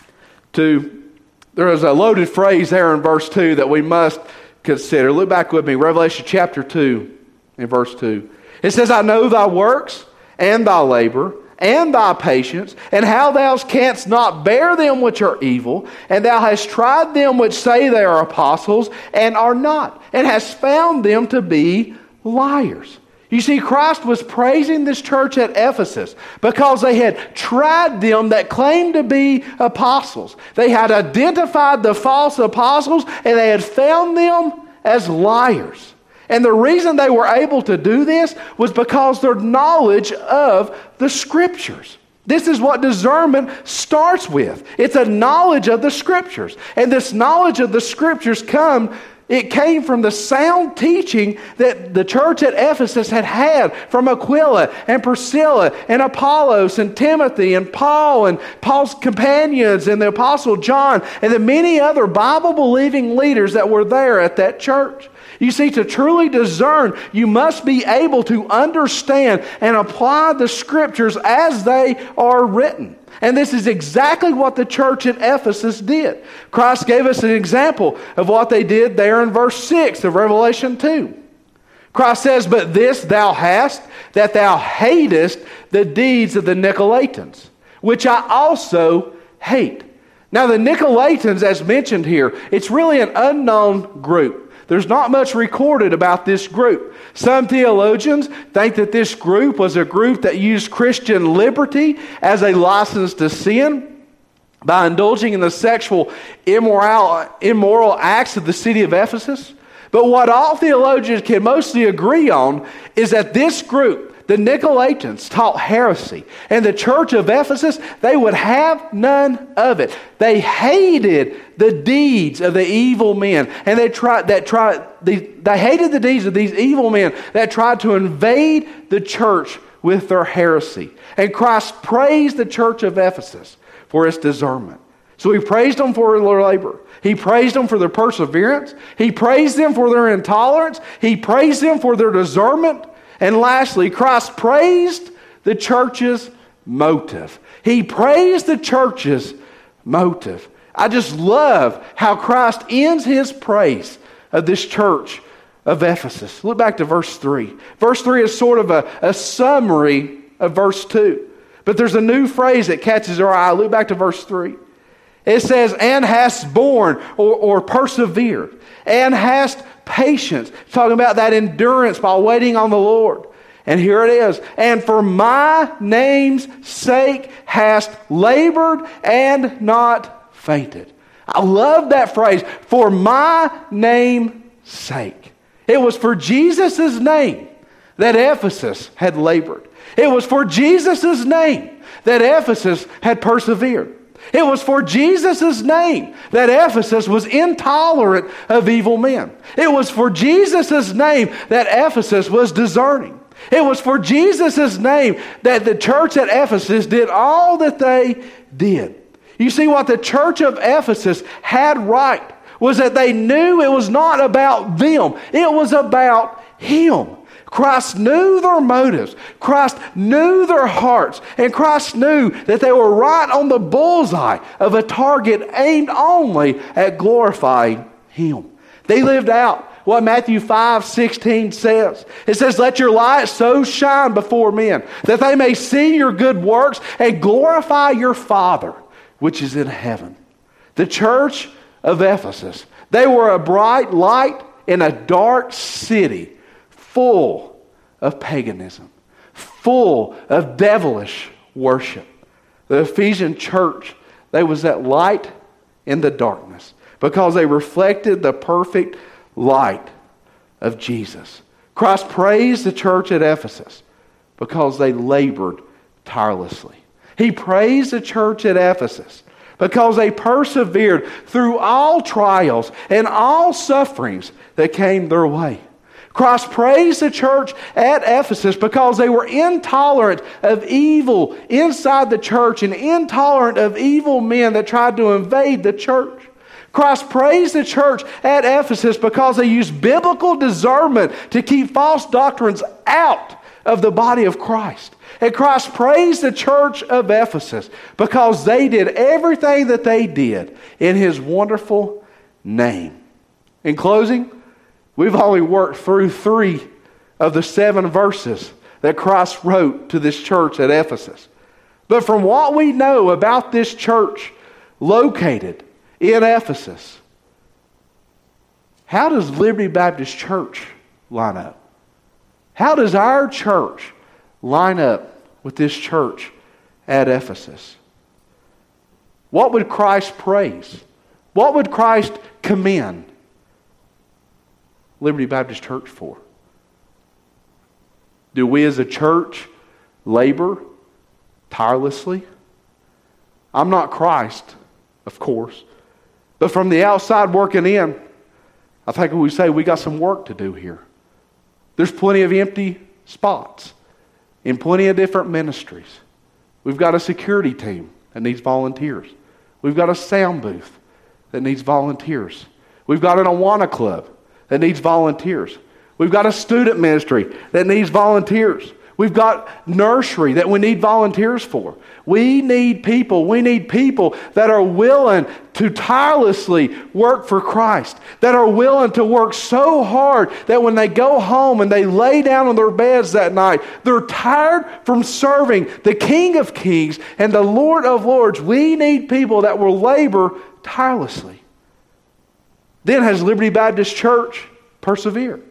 [SPEAKER 1] to, there is a loaded phrase there in verse two that we must consider. Look back with me, Revelation chapter two, in verse two. It says, I know thy works and thy labor and thy patience, and how thou canst not bear them which are evil, and thou hast tried them which say they are apostles, and are not, and hast found them to be liars. You see, Christ was praising this church at Ephesus because they had tried them that claimed to be apostles. They had identified the false apostles, and they had found them as liars. And the reason they were able to do this was because their knowledge of the Scriptures. This is what discernment starts with. It's a knowledge of the Scriptures. And this knowledge of the Scriptures come, it came from the sound teaching that the church at Ephesus had had from Aquila and Priscilla and Apollos and Timothy and Paul and Paul's companions and the Apostle John and the many other Bible-believing leaders that were there at that church. You see, to truly discern, you must be able to understand and apply the Scriptures as they are written. And this is exactly what the church at Ephesus did. Christ gave us an example of what they did there in verse six of Revelation two. Christ says, but this thou hast, that thou hatest the deeds of the Nicolaitans, which I also hate. Now the Nicolaitans, as mentioned here, it's really an unknown group. There's not much recorded about this group. Some theologians think that this group was a group that used Christian liberty as a license to sin by indulging in the sexual immoral, immoral acts of the city of Ephesus. But what all theologians can mostly agree on is that this group, the Nicolaitans, taught heresy. And the church of Ephesus, they would have none of it. They hated the deeds of the evil men. And they tried that tried they, they hated the deeds of these evil men that tried to invade the church with their heresy. And Christ praised the church of Ephesus for its discernment. So he praised them for their labor. He praised them for their perseverance. He praised them for their intolerance. He praised them for their discernment. And lastly, Christ praised the church's motive. He praised the church's motive. I just love how Christ ends his praise of this church of Ephesus. Look back to verse three. Verse three is sort of a, a summary of verse two. But there's a new phrase that catches our eye. Look back to verse three. It says, and hast borne or, or persevered, and hast patience. It's talking about that endurance while waiting on the Lord. And here it is. And for my name's sake hast labored and not fainted. I love that phrase. For my name's sake. It was for Jesus' name that Ephesus had labored. It was for Jesus' name that Ephesus had persevered. It was for Jesus' name that Ephesus was intolerant of evil men. It was for Jesus' name that Ephesus was discerning. It was for Jesus' name that the church at Ephesus did all that they did. You see, what the church of Ephesus had right was that they knew it was not about them. It was about Him. Christ knew their motives. Christ knew their hearts. And Christ knew that they were right on the bullseye of a target aimed only at glorifying Him. They lived out what Matthew five sixteen says. It says, let your light so shine before men that they may see your good works and glorify your Father which is in heaven. The church of Ephesus, they were a bright light in a dark city full of paganism, full of devilish worship. The Ephesian church, they was that light in the darkness because they reflected the perfect light of Jesus. Christ praised the church at Ephesus because they labored tirelessly. He praised the church at Ephesus because they persevered through all trials and all sufferings that came their way. Christ praised the church at Ephesus because they were intolerant of evil inside the church and intolerant of evil men that tried to invade the church. Christ praised the church at Ephesus because they used biblical discernment to keep false doctrines out of the body of Christ. And Christ praised the church of Ephesus because they did everything that they did in His wonderful name. In closing, we've only worked through three of the seven verses that Christ wrote to this church at Ephesus. But from what we know about this church located in Ephesus, how does Liberty Baptist Church line up? How does our church line up with this church at Ephesus? What would Christ praise? What would Christ commend Liberty Baptist Church for? Do we as a church labor tirelessly? I'm not Christ, of course. But from the outside working in, I think we say we got some work to do here. There's plenty of empty spots in plenty of different ministries. We've got a security team that needs volunteers. We've got a sound booth that needs volunteers. We've got an Awana club that needs volunteers. We've got a student ministry that needs volunteers. We've got nursery that we need volunteers for. We need people. We need people that are willing to tirelessly work for Christ, that are willing to work so hard that when they go home and they lay down on their beds that night, they're tired from serving the King of Kings and the Lord of Lords. We need people that will labor tirelessly. Then has Liberty Baptist Church persevered?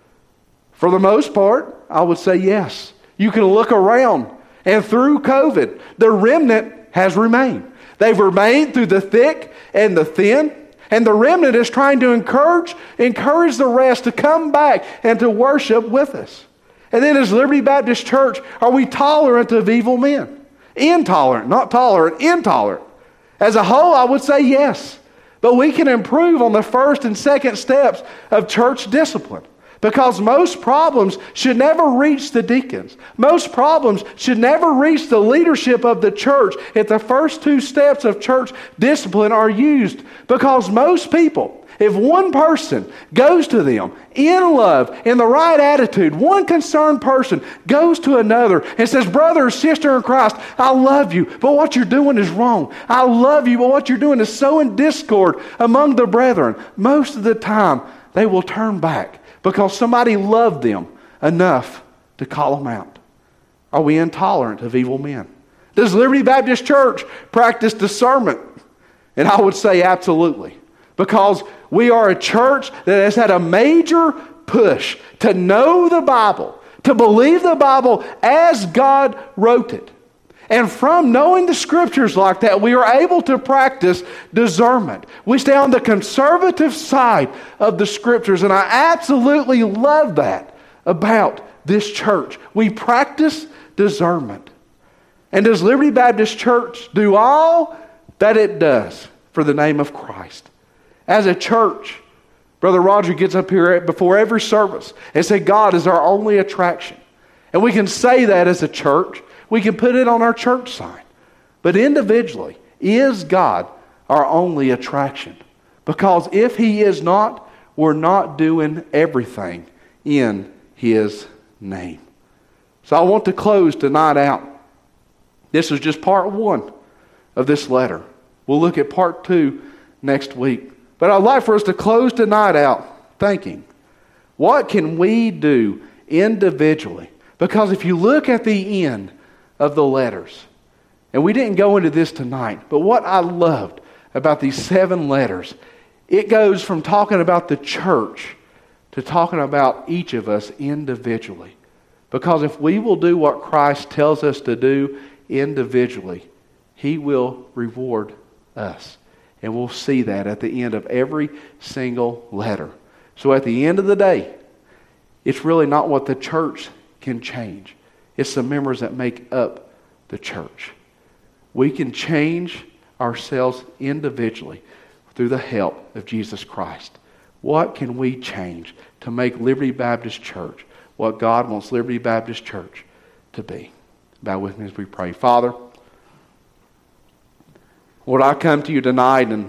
[SPEAKER 1] For the most part, I would say yes. You can look around, and through COVID, the remnant has remained. They've remained through the thick and the thin, and the remnant is trying to encourage, encourage the rest to come back and to worship with us. And then as Liberty Baptist Church, are we tolerant of evil men? Intolerant, not tolerant, intolerant. As a whole, I would say yes. But we can improve on the first and second steps of church discipline. Because most problems should never reach the deacons. Most problems should never reach the leadership of the church if the first two steps of church discipline are used. Because most people, if one person goes to them in love, in the right attitude, one concerned person goes to another and says, brother or sister in Christ, I love you, but what you're doing is wrong. I love you, but what you're doing is sowing discord among the brethren. Most of the time, they will turn back. Because somebody loved them enough to call them out. Are we intolerant of evil men? Does Liberty Baptist Church practice discernment? And I would say absolutely. Because we are a church that has had a major push to know the Bible, to believe the Bible as God wrote it. And from knowing the Scriptures like that, we are able to practice discernment. We stay on the conservative side of the Scriptures, and I absolutely love that about this church. We practice discernment. And does Liberty Baptist Church do all that it does for the name of Christ? As a church, Brother Roger gets up here before every service and says, God is our only attraction. And we can say that as a church. We can put it on our church sign. But individually, is God our only attraction? Because if He is not, we're not doing everything in His name. So I want to close tonight out. This is just part one of this letter. We'll look at part two next week. But I'd like for us to close tonight out thinking, what can we do individually? Because if you look at the end of the letters. And we didn't go into this tonight, but what I loved about these seven letters, it goes from talking about the church to talking about each of us individually. Because if we will do what Christ tells us to do individually, He will reward us. And we'll see that at the end of every single letter. So at the end of the day, it's really not what the church can change. It's the members that make up the church. We can change ourselves individually through the help of Jesus Christ. What can we change to make Liberty Baptist Church what God wants Liberty Baptist Church to be? Bow with me as we pray. Father, Lord, I come to you tonight and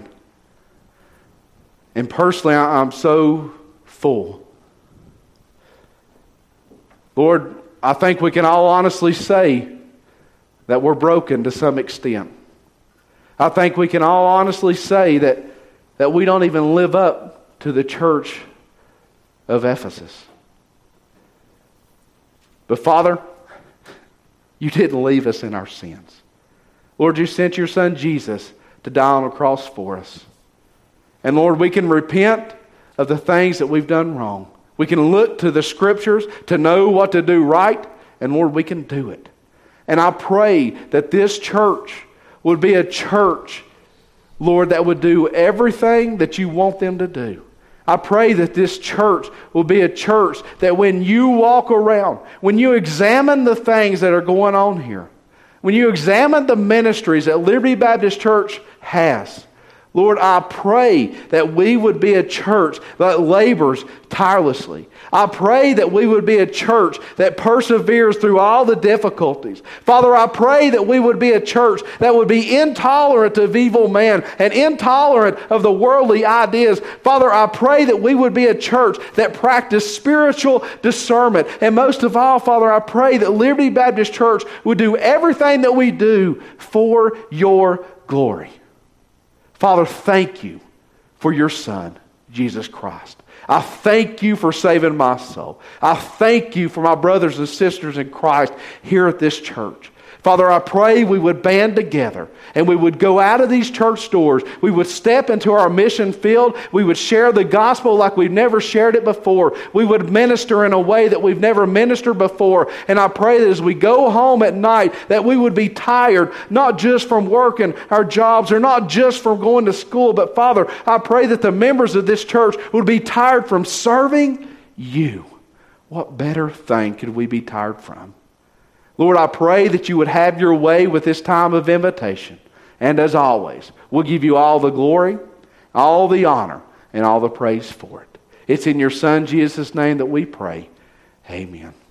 [SPEAKER 1] and personally I'm so full. Lord, I think we can all honestly say that we're broken to some extent. I think we can all honestly say that, that we don't even live up to the church of Ephesus. But Father, you didn't leave us in our sins. Lord, you sent your Son Jesus to die on a cross for us. And Lord, we can repent of the things that we've done wrong. We can look to the Scriptures to know what to do right. And Lord, we can do it. And I pray that this church would be a church, Lord, that would do everything that you want them to do. I pray that this church will be a church that when you walk around, when you examine the things that are going on here, when you examine the ministries that Liberty Baptist Church has, Lord, I pray that we would be a church that labors tirelessly. I pray that we would be a church that perseveres through all the difficulties. Father, I pray that we would be a church that would be intolerant of evil man and intolerant of the worldly ideas. Father, I pray that we would be a church that practice spiritual discernment. And most of all, Father, I pray that Liberty Baptist Church would do everything that we do for your glory. Father, thank you for your Son, Jesus Christ. I thank you for saving my soul. I thank you for my brothers and sisters in Christ here at this church. Father, I pray we would band together and we would go out of these church doors. We would step into our mission field. We would share the gospel like we've never shared it before. We would minister in a way that we've never ministered before. And I pray that as we go home at night, that we would be tired, not just from working our jobs or not just from going to school, but Father, I pray that the members of this church would be tired from serving you. What better thing could we be tired from? Lord, I pray that you would have your way with this time of invitation. And as always, we'll give you all the glory, all the honor, and all the praise for it. It's in your Son, Jesus' name that we pray. Amen.